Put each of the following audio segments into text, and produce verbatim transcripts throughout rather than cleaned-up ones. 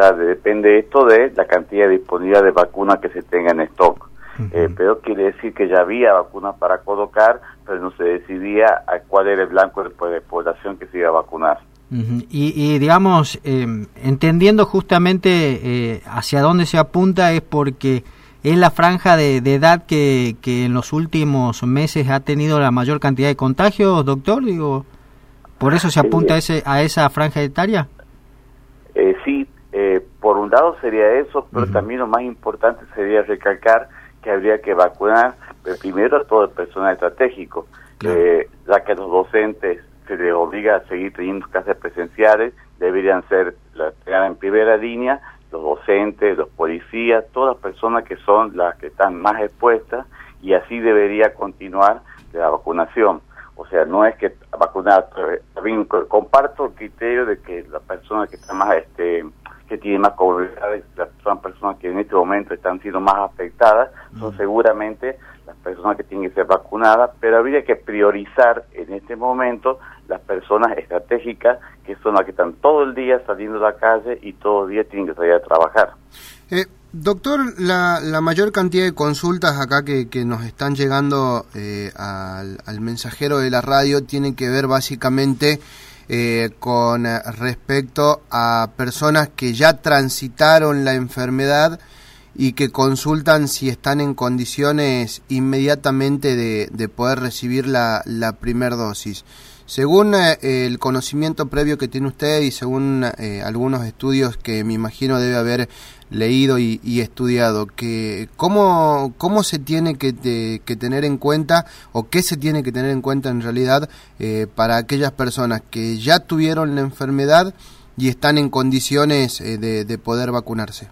verdad depende esto de la cantidad de disponibilidad de vacunas que se tenga en stock. Uh-huh. Eh, pero quiere decir que ya había vacunas para colocar, pero no se decidía a cuál era el blanco de, de población que se iba a vacunar. Uh-huh. Y, y digamos, eh, entendiendo justamente eh, hacia dónde se apunta, es porque es la franja de, de edad que, que en los últimos meses ha tenido la mayor cantidad de contagios, doctor, digo, ¿por eso se apunta a, ese, a esa franja etaria? Eh, sí, eh, por un lado sería eso, pero uh-huh. también lo más importante sería recalcar que habría que vacunar eh, primero a todo el personal estratégico, claro. eh, ya que a los docentes se les obliga a seguir teniendo clases presenciales, deberían ser las en primera línea, los docentes, los policías, todas las personas que son las que están más expuestas, y así debería continuar la vacunación. O sea, no es que vacunar, también comparto el criterio de que las personas que están más, este, que tienen más comorbilidades, son personas que en este momento están siendo más afectadas, son seguramente las personas que tienen que ser vacunadas, pero habría que priorizar en este momento las personas estratégicas, que son las que están todo el día saliendo a la calle y todo el día tienen que salir a trabajar. Eh, doctor, la, la mayor cantidad de consultas acá que, que nos están llegando eh, al, al mensajero de la radio tienen que ver básicamente eh, con respecto a personas que ya transitaron la enfermedad y que consultan si están en condiciones inmediatamente de, de poder recibir la, la primer dosis. Según eh, el conocimiento previo que tiene usted y según eh, algunos estudios que me imagino debe haber leído y, y estudiado, que ¿cómo, cómo se tiene que, te, que tener en cuenta o qué se tiene que tener en cuenta en realidad eh, para aquellas personas que ya tuvieron la enfermedad y están en condiciones eh, de, de poder vacunarse?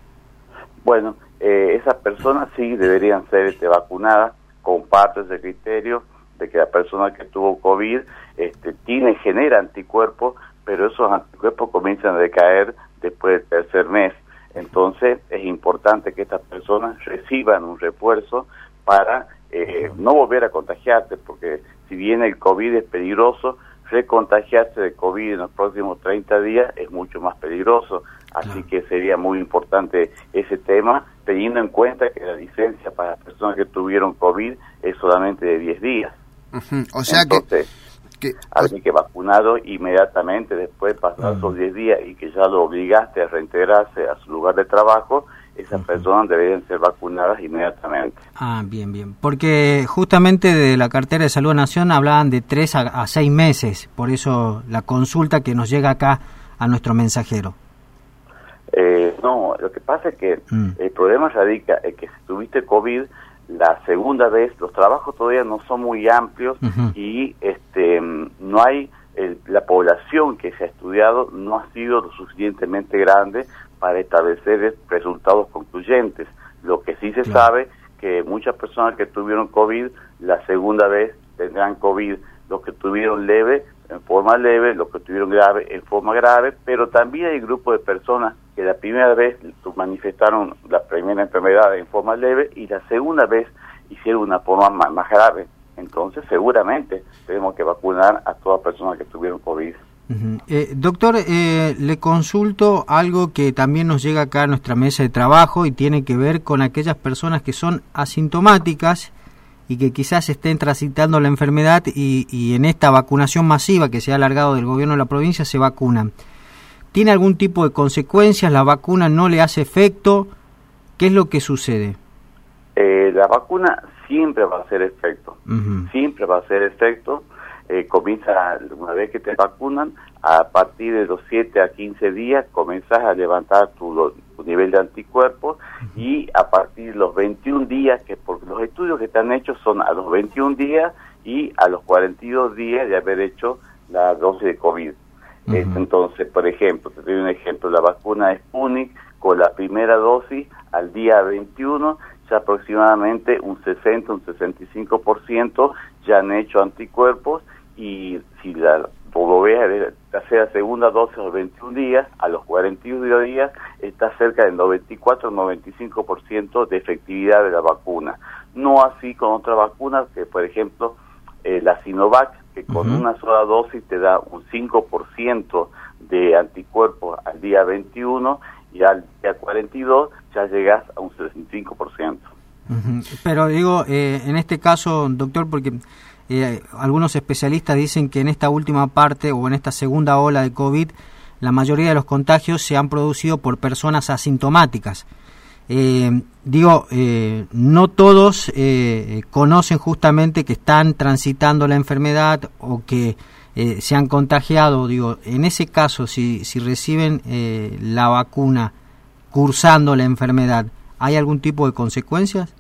Bueno, eh, esas personas sí deberían ser este, vacunadas, comparto ese criterio de que la persona que tuvo COVID este, tiene, genera anticuerpos, pero esos anticuerpos comienzan a decaer después del tercer mes. Entonces es importante que estas personas reciban un refuerzo para eh, no volver a contagiarse, porque si bien el COVID es peligroso, recontagiarse de COVID en los próximos treinta días es mucho más peligroso. Así claro. que sería muy importante ese tema, teniendo en cuenta que la licencia para las personas que tuvieron COVID es solamente de diez días. Uh-huh. O sea Entonces, que, que alguien que vacunado inmediatamente después de pasar uh-huh. esos diez días y que ya lo obligaste a reintegrarse a su lugar de trabajo, esas uh-huh. personas deberían ser vacunadas inmediatamente. Ah, bien, bien. Porque justamente de la cartera de Salud de Nación hablaban de tres a, a seis meses, por eso la consulta que nos llega acá a nuestro mensajero. Eh, no, lo que pasa es que mm. el problema radica en que si tuviste COVID, la segunda vez los trabajos todavía no son muy amplios uh-huh. y este no hay el, la población que se ha estudiado no ha sido lo suficientemente grande para establecer resultados concluyentes. Lo que sí se claro. sabe que muchas personas que tuvieron COVID la segunda vez tendrán COVID, los que tuvieron leve en forma leve, los que tuvieron grave en forma grave, pero también hay grupos de personas que la primera vez manifestaron la primera enfermedad en forma leve y la segunda vez hicieron una forma más, más grave. Entonces, seguramente tenemos que vacunar a todas las personas que tuvieron COVID. Uh-huh. Eh, doctor, eh, le consulto algo que también nos llega acá a nuestra mesa de trabajo y tiene que ver con aquellas personas que son asintomáticas y que quizás estén transitando la enfermedad y, y en esta vacunación masiva que se ha alargado del gobierno de la provincia se vacunan. ¿Tiene algún tipo de consecuencias? ¿La vacuna no le hace efecto? ¿Qué es lo que sucede? Eh, la vacuna siempre va a hacer efecto, uh-huh. siempre va a hacer efecto. Eh, comienza, una vez que te vacunan, a partir de los siete a quince días comenzás a levantar tu, tu nivel de anticuerpos uh-huh. y a partir de los veintiún días, que porque los estudios que están hechos son a los veintiún días y a los cuarenta y dos días de haber hecho la dosis de COVID. Uh-huh. Es, entonces, por ejemplo, te doy un ejemplo, la vacuna Sputnik con la primera dosis al día veintiuno, ya aproximadamente un sesenta, un sesenta y cinco por ciento ya han hecho anticuerpos. Y si la volvés a hacer la segunda dosis a los veintiún días, a los cuarenta y uno días está cerca del noventa y cuatro, noventa y cinco por ciento de efectividad de la vacuna. No así con otras vacunas, que por ejemplo eh, la Sinovac, que con uh-huh. una sola dosis te da un cinco por ciento de anticuerpos al día veintiuno, y al día cuarenta y dos ya llegas a un sesenta y cinco por ciento. Uh-huh. Pero digo, eh, en este caso, doctor, porque eh, algunos especialistas dicen que en esta última parte o en esta segunda ola de COVID, la mayoría de los contagios se han producido por personas asintomáticas. Eh, digo, eh, no todos eh, conocen justamente que están transitando la enfermedad o que eh, se han contagiado. Digo, en ese caso, si, si reciben eh, la vacuna cursando la enfermedad, ¿hay algún tipo de consecuencias?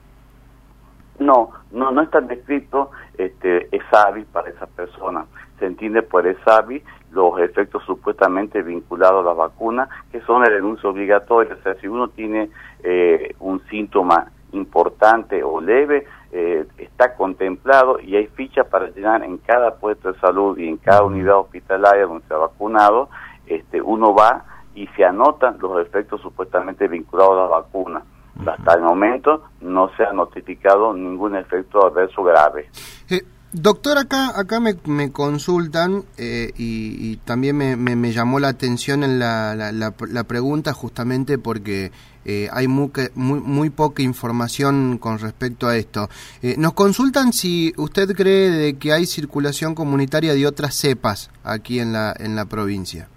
No, no, no está descrito este, ESAVI para esa persona. Se entiende por ESAVI los efectos supuestamente vinculados a la vacuna, que son el anuncio obligatorio. O sea, si uno tiene eh, un síntoma importante o leve, eh, está contemplado y hay fichas para llenar en cada puesto de salud y en cada unidad hospitalaria donde se ha vacunado. Este, uno va y se anotan los efectos supuestamente vinculados a la vacuna. Hasta el momento no se ha notificado ningún efecto adverso grave. Eh, doctor, acá acá me, me consultan eh, y, y también me, me, me llamó la atención en la, la, la, la pregunta, justamente porque eh, hay muy, muy, muy poca información con respecto a esto. Eh, nos consultan si usted cree de que hay circulación comunitaria de otras cepas aquí en la, en la provincia.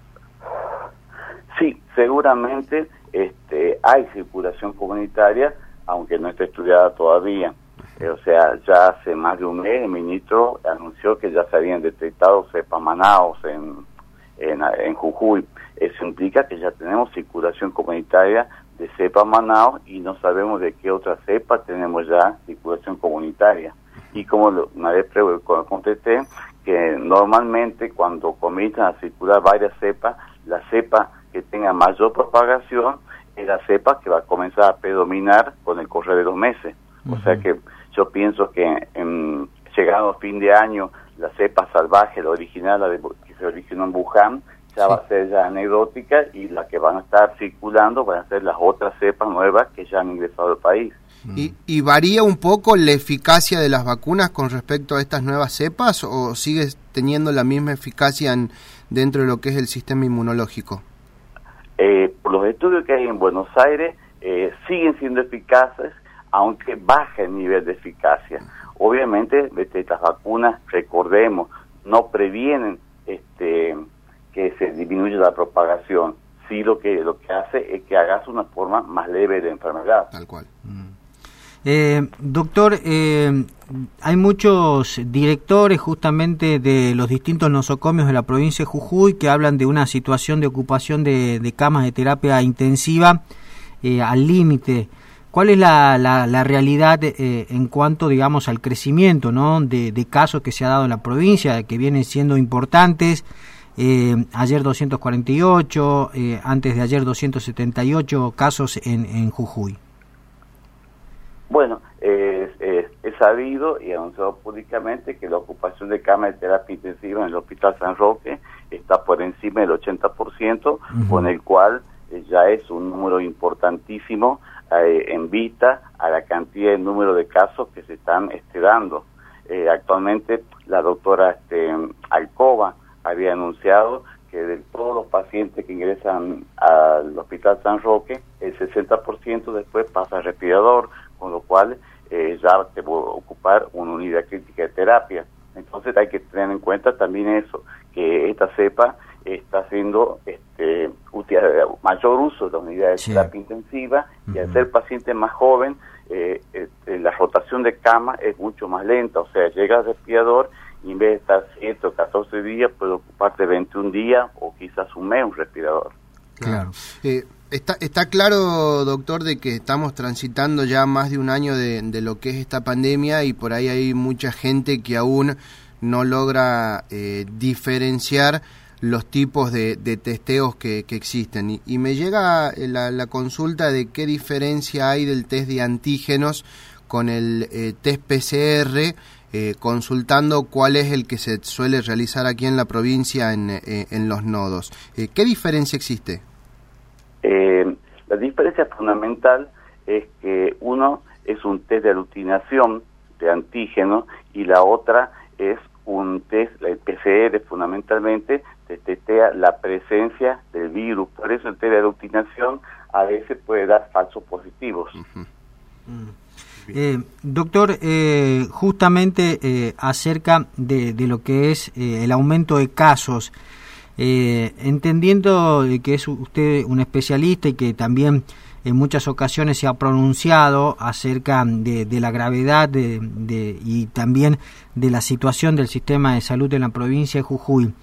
Sí, seguramente este, hay circulación comunitaria, aunque no está estudiada todavía. Eh, o sea, ya hace más de un mes el ministro anunció que ya se habían detectado cepas Manaos en, en, en Jujuy. Eso implica que ya tenemos circulación comunitaria de cepa Manaos y no sabemos de qué otra cepa tenemos ya circulación comunitaria. Y como lo, una vez contesté, que normalmente cuando comienzan a circular varias cepas, la cepa que tenga mayor propagación es la cepa que va a comenzar a predominar con el correr de los meses. Uh-huh. O sea que yo pienso que en, llegado a fin de año, la cepa salvaje, la original, la de, que se originó en Wuhan, ya sí. va a ser ya anecdótica, y la que van a estar circulando van a ser las otras cepas nuevas que ya han ingresado al país. ¿Y, y varía un poco la eficacia de las vacunas con respecto a estas nuevas cepas o sigue teniendo la misma eficacia en, dentro de lo que es el sistema inmunológico? Eh, por los estudios que hay en Buenos Aires, eh, siguen siendo eficaces, aunque baja el nivel de eficacia. Obviamente, estas vacunas, recordemos, no previenen este, que se disminuya la propagación. Sí, lo que lo que hace es que hagas una forma más leve de enfermedad. Tal cual. Mm. Eh, doctor, eh, hay muchos directores justamente de los distintos nosocomios de la provincia de Jujuy que hablan de una situación de ocupación de, de camas de terapia intensiva eh, al límite. ¿Cuál es la, la, la realidad eh, en cuanto, digamos, al crecimiento, ¿no?, de, de casos que se ha dado en la provincia, que vienen siendo importantes? Eh, ayer doscientos cuarenta y ocho, eh, antes de ayer doscientos setenta y ocho casos en, en Jujuy. Bueno, eh, eh, es sabido y anunciado públicamente que la ocupación de camas de terapia intensiva en el Hospital San Roque está por encima del ochenta por ciento, uh-huh. con el cual eh, ya es un número importantísimo eh, en vista a la cantidad de número de casos que se están este, dando. Eh, actualmente la doctora este, Alcoba había anunciado que de todos los pacientes que ingresan al Hospital San Roque, el sesenta por ciento después pasa al respirador, con lo cual eh, ya te puede ocupar una unidad crítica de terapia. Entonces hay que tener en cuenta también eso, que esta cepa está haciendo este mayor uso de la unidad de sí. terapia intensiva, uh-huh. y al ser paciente más joven, eh, este, la rotación de cama es mucho más lenta, o sea, llega al respirador y en vez de estar siete o catorce días, puede ocuparte veintiún días o quizás un mes un respirador. Claro. Eh, está, está claro, doctor, de que estamos transitando ya más de un año de, de lo que es esta pandemia y por ahí hay mucha gente que aún no logra eh, diferenciar los tipos de, de testeos que, que existen. Y, y me llega la, la consulta de qué diferencia hay del test de antígenos con el eh, test P C R, eh, consultando cuál es el que se suele realizar aquí en la provincia en, eh, en los nodos. Eh, ¿Qué diferencia existe? Eh, la diferencia fundamental es que uno es un test de aglutinación de antígeno y la otra es un test, el P C R fundamentalmente, te testea la presencia del virus. Por eso el test de aglutinación a veces puede dar falsos positivos. Uh-huh. Eh, doctor, eh, justamente eh, acerca de, de lo que es eh, el aumento de casos, eh, entendiendo que es usted un especialista y que también en muchas ocasiones se ha pronunciado acerca de, de la gravedad de, de, y también de la situación del sistema de salud en la provincia de Jujuy.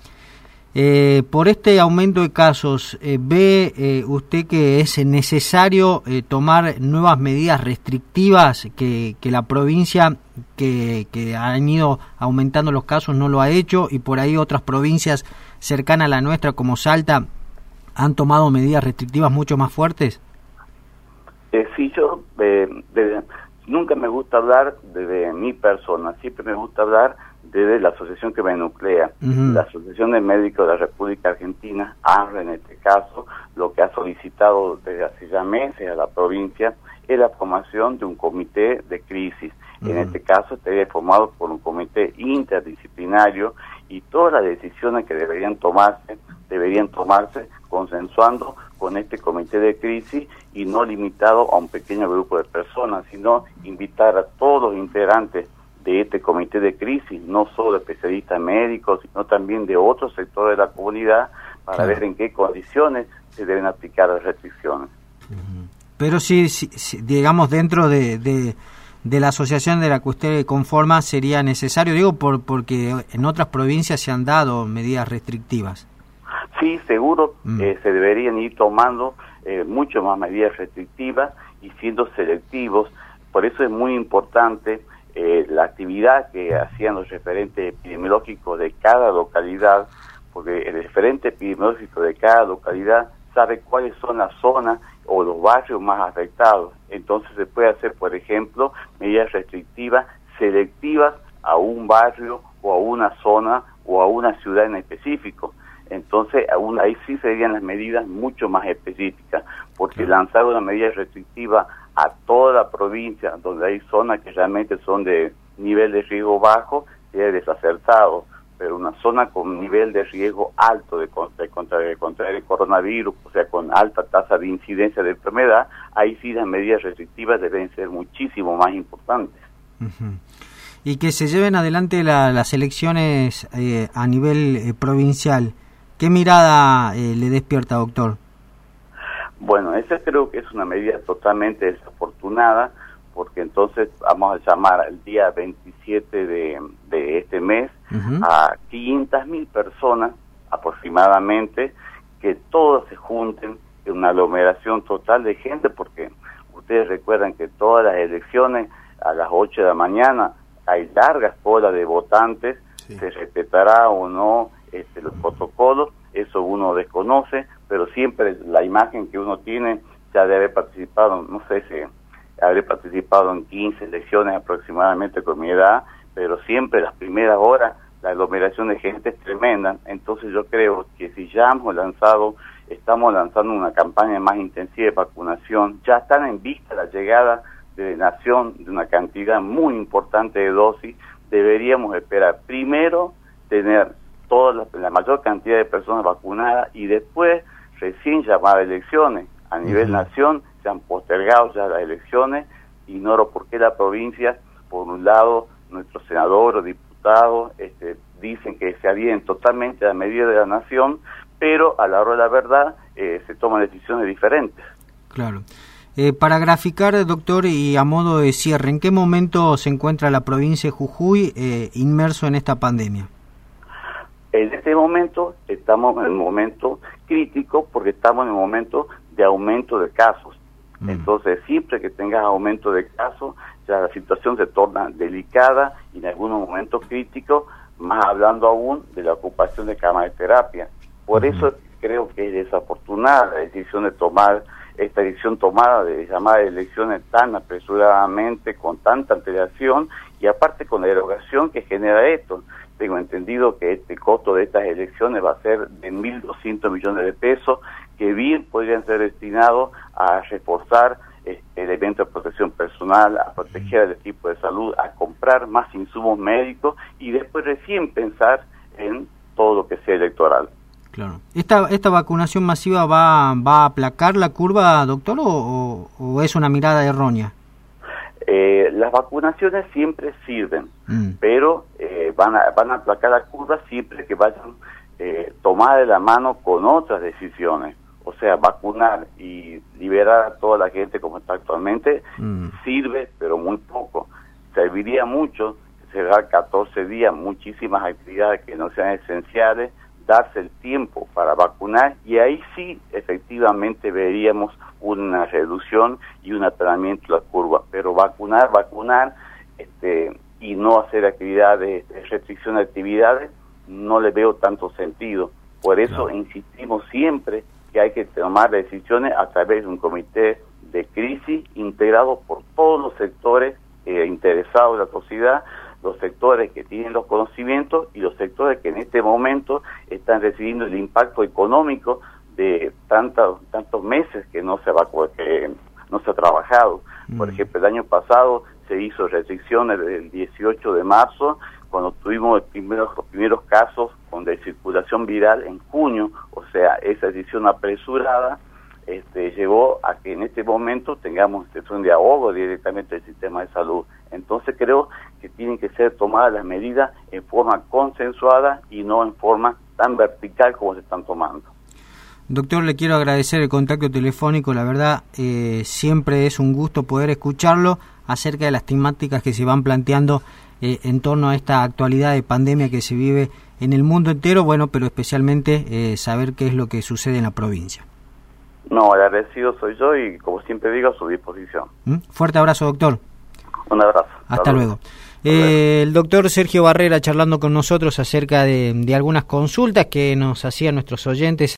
Eh, por este aumento de casos, eh, ¿ve eh, usted que es necesario eh, tomar nuevas medidas restrictivas que, que la provincia que, que han ido aumentando los casos no lo ha hecho y por ahí otras provincias cercanas a la nuestra como Salta han tomado medidas restrictivas mucho más fuertes? Eh, sí, yo eh, de, nunca me gusta hablar de, de mi persona, siempre me gusta hablar desde la asociación que me nuclea, uh-huh. La Asociación de Médicos de la República Argentina, A R R en este caso, lo que ha solicitado desde hace ya meses a la provincia es la formación de un comité de crisis. Uh-huh. En este caso estaría formado por un comité interdisciplinario y todas las decisiones que deberían tomarse, deberían tomarse consensuando con este comité de crisis y no limitado a un pequeño grupo de personas, sino invitar a todos los integrantes de este comité de crisis, no solo especialistas médicos, sino también de otros sectores de la comunidad, para claro. ver en qué condiciones se deben aplicar las restricciones. Uh-huh. Pero si, si, si, digamos, dentro de, de, de la asociación de la que usted conforma, sería necesario, digo, por porque en otras provincias se han dado medidas restrictivas. Sí, seguro, mm. eh, se deberían ir tomando eh, mucho más medidas restrictivas y siendo selectivos. Por eso es muy importante Eh, la actividad que hacían los referentes epidemiológicos de cada localidad, porque el referente epidemiológico de cada localidad sabe cuáles son las zonas o los barrios más afectados. Entonces se puede hacer, por ejemplo, medidas restrictivas selectivas a un barrio o a una zona o a una ciudad en específico. Entonces aún ahí sí serían las medidas mucho más específicas, porque claro. lanzar una medida restrictiva a toda la provincia, donde hay zonas que realmente son de nivel de riesgo bajo, es desacertado, pero una zona con nivel de riesgo alto de contraer, de contraer el coronavirus, o sea, con alta tasa de incidencia de enfermedad, ahí sí las medidas restrictivas deben ser muchísimo más importantes. Uh-huh. Y que se lleven adelante la, las elecciones eh, a nivel eh, provincial. ¿Qué mirada eh, le despierta, doctor? Bueno, esa creo que es una medida totalmente desafortunada, porque entonces vamos a llamar al día veintisiete de, de este mes uh-huh. a quinientas mil personas aproximadamente, que todas se junten en una aglomeración total de gente, porque ustedes recuerdan que todas las elecciones a las ocho de la mañana hay largas colas de votantes, sí. se respetará o no este, los protocolos, eso uno desconoce, pero siempre la imagen que uno tiene ya de haber participado, no sé si habré participado en quince elecciones aproximadamente con mi edad, pero siempre las primeras horas la aglomeración de gente es tremenda. Entonces yo creo que si ya hemos lanzado, estamos lanzando una campaña más intensiva de vacunación, ya están en vista la llegada de nación de una cantidad muy importante de dosis, deberíamos esperar primero tener toda la, la mayor cantidad de personas vacunadas y después recién llamar a elecciones. A nivel uh-huh. nación se han postergado ya las elecciones, ignoro por qué la provincia, por un lado, nuestros senadores o diputados este, dicen que se adhieren totalmente a la medida de la nación, pero a la hora de la verdad eh, se toman decisiones diferentes. Claro. Eh, para graficar, doctor, y a modo de cierre, ¿en qué momento se encuentra la provincia de Jujuy eh, inmerso en esta pandemia? En este momento estamos en un momento crítico porque estamos en un momento de aumento de casos. Mm. Entonces, siempre que tengas aumento de casos, ya la situación se torna delicada y en algunos momentos críticos, más hablando aún de la ocupación de camas de terapia. Por mm. eso creo que es desafortunada la decisión de tomar, esta decisión tomada de llamar elecciones tan apresuradamente, con tanta antelación y aparte con la erogación que genera esto. Tengo entendido que este costo de estas elecciones va a ser de mil doscientos millones de pesos, que bien podrían ser destinados a reforzar eh, elementos de protección personal, a proteger al equipo de salud, a comprar más insumos médicos y después recién pensar en todo lo que sea electoral. Claro. ¿Esta, esta vacunación masiva va, va a aplacar la curva, doctor, o, o es una mirada errónea? Eh, las vacunaciones siempre sirven, mm. pero eh, van, a, van a aplacar la curva siempre que vayan eh, tomar de la mano con otras decisiones. O sea, vacunar y liberar a toda la gente como está actualmente mm. sirve, pero muy poco. Serviría mucho cerrar catorce días, muchísimas actividades que no sean esenciales, darse el tiempo para vacunar, y ahí sí efectivamente veríamos una reducción y un aplanamiento de la curva. Pero vacunar, vacunar este, y no hacer actividades, restricción de actividades, no le veo tanto sentido. Por eso claro. insistimos siempre que hay que tomar decisiones a través de un comité de crisis integrado por todos los sectores eh, interesados de la sociedad, los sectores que tienen los conocimientos y los sectores que en este momento están recibiendo el impacto económico de tantos tantos meses que no se va que no se ha trabajado. Mm. Por ejemplo, el año pasado se hizo restricciones desde el dieciocho de marzo, cuando tuvimos el primero, los primeros casos con de circulación viral en junio. O sea, esa decisión apresurada este, llevó a que en este momento tengamos situación de ahogo directamente del sistema de salud. Entonces creo que tienen que ser tomadas las medidas en forma consensuada y no en forma tan vertical como se están tomando. Doctor, le quiero agradecer el contacto telefónico, la verdad eh, siempre es un gusto poder escucharlo acerca de las temáticas que se van planteando eh, en torno a esta actualidad de pandemia que se vive en el mundo entero, bueno, pero especialmente eh, saber qué es lo que sucede en la provincia. No, el agradecido soy yo y, como siempre digo, a su disposición. ¿Mm? Fuerte abrazo, doctor. Un abrazo. Hasta luego. Eh, el doctor Sergio Barrera charlando con nosotros acerca de, de algunas consultas que nos hacían nuestros oyentes